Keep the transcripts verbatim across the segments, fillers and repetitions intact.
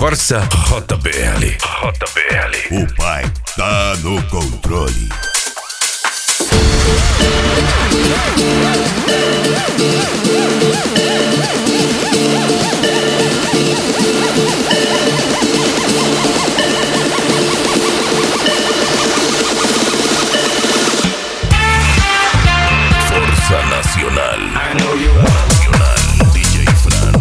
Corsa J B L. J B L. O pai tá no controle. Força Nacional. I know you want. Nacional, D J Fran.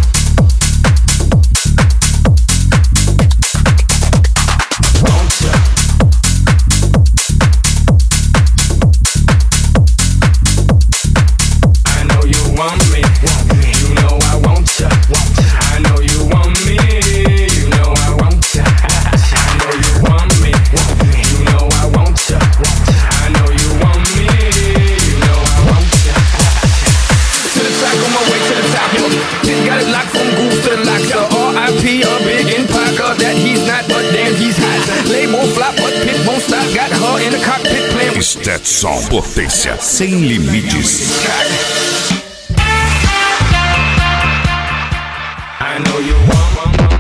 I know you want me. You know I want ya. I know you want me. You know I want ya. I know you want me. You know I want ya. I know you want me. You know I want ya. To the track on my way to the top. Then got it locked from goose to the locker. R I P a big in Parker. That he's not, but damn he's hot. Label flop, but pit won't stop. Got her in the cockpit playing with Stetson, potência sem limites. I know you want.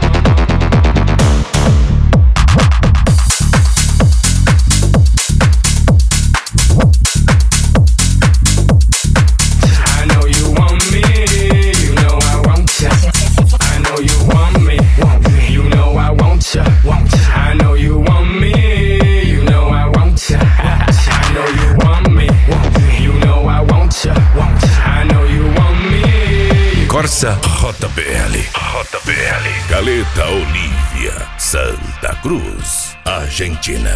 I know you want me. You know I want ya. I know you want me. You know I want ya. I know you want me. You know I want ya. I know you want me. You know I want ya. I know you want me. Corsa J B L. J B L. Caleta Olívia, Santa Cruz, Argentina.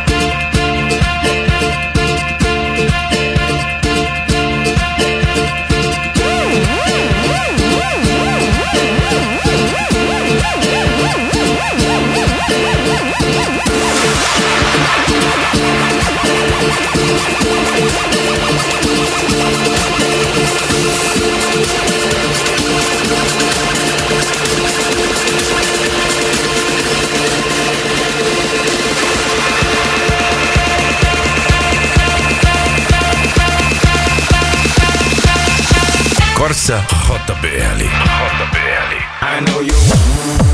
Corsa J B L. J B L. I know you want.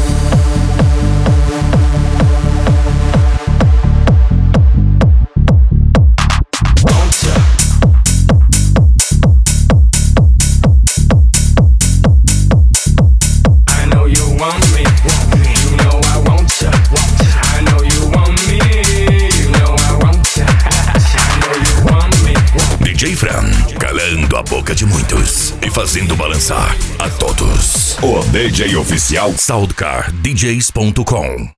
I know you want me. You know I want ya. I know you want me. You know I want ya. I know you want me. D J Fran, calando a boca de muitos e fazendo balançar a todos. O D J oficial Soundcar D Js ponto com